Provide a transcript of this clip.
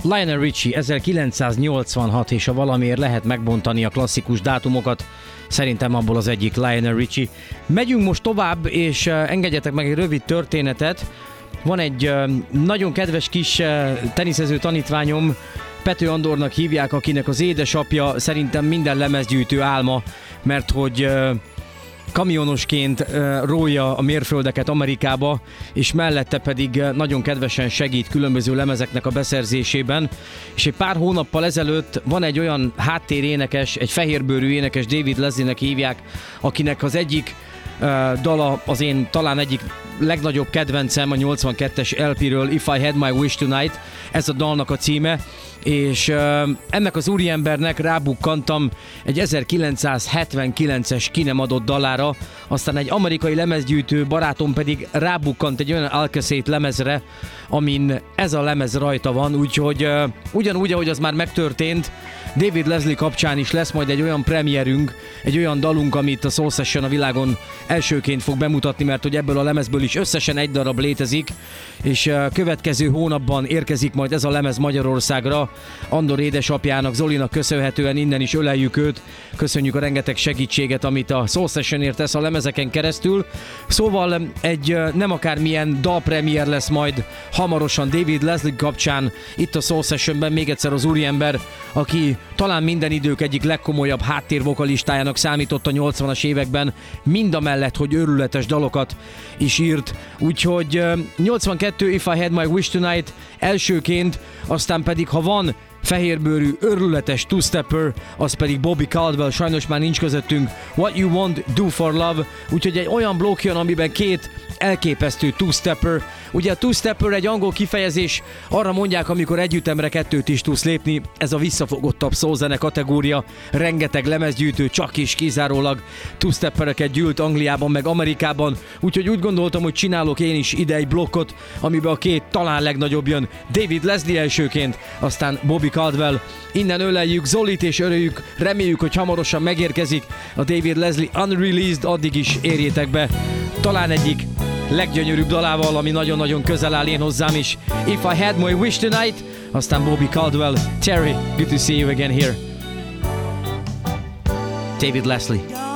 Lionel Richie 1986, és ha valamiért lehet megbontani a klasszikus dátumokat, szerintem abból az egyik Lionel Richie. Megyünk most tovább, és engedjetek meg egy rövid történetet. Van egy nagyon kedves kis teniszező tanítványom, Pető Andornak hívják, akinek az édesapja szerintem minden lemezgyűjtő álma, mert hogy kamionosként rója a mérföldeket Amerikába, és mellette pedig nagyon kedvesen segít különböző lemezeknek a beszerzésében. És egy pár hónappal ezelőtt van egy olyan háttérénekes, egy fehérbőrű énekes, David Leslie-nek hívják, akinek az egyik dala az én talán egyik legnagyobb kedvencem a 82-es LP-ről, If I Had My Wish Tonight, ez a dalnak a címe, és ennek az úriembernek rábukkantam egy 1979-es ki nem adott dalára, aztán egy amerikai lemezgyűjtő barátom pedig rábukkant egy olyan Alcassette lemezre, amin ez a lemez rajta van, úgyhogy ugyanúgy, ahogy az már megtörtént, David Leslie kapcsán is lesz majd egy olyan premierünk, egy olyan dalunk, amit a Soul Session a világon elsőként fog bemutatni, mert hogy ebből a lemezből is összesen egy darab létezik, és következő hónapban érkezik majd ez a lemez Magyarországra. Andor édesapjának, Zolinak köszönhetően innen is öleljük őt, köszönjük a rengeteg segítséget, amit a Soul Sessionért tesz a lemezeken keresztül. Szóval egy nem akármilyen dalpremier lesz majd hamarosan David Leslie kapcsán itt a Soul Sessionben, még egyszer az úriember, aki talán minden idők egyik legkomolyabb háttérvokalistájának számított a 80-as években, mindamellett, hogy őrületes dalokat is írt. Úgyhogy 82 If I Had My Wish Tonight elsőként, aztán pedig ha van fehérbőrű, őrületes two-stepper, az pedig Bobby Caldwell, sajnos már nincs közöttünk, What You Want, Do For Love, úgyhogy egy olyan blokk jön, amiben két elképesztő two-stepper. Ugye a two-stepper egy angol kifejezés, arra mondják, amikor együttemre kettőt is tudsz lépni, ez a visszafogottabb szózene kategória, rengeteg lemezgyűjtő csak is kizárólag two-steppereket gyűlt Angliában meg Amerikában, úgyhogy úgy gondoltam, hogy csinálok én is ide egy blokkot, amiben a két talán legnagyobb jön, David Leslie elsőként, aztán Bobby Caldwell. Innen öleljük Zolit és öleljük, reméljük, hogy hamarosan megérkezik a David Leslie Unreleased, addig is érjétek be talán egyik leggyönyörűbb dalával, ami nagyon-nagyon közel áll én hozzám is. If I Had My Wish Tonight, aztán Bobby Caldwell, Terry, good to see you again here. David Leslie.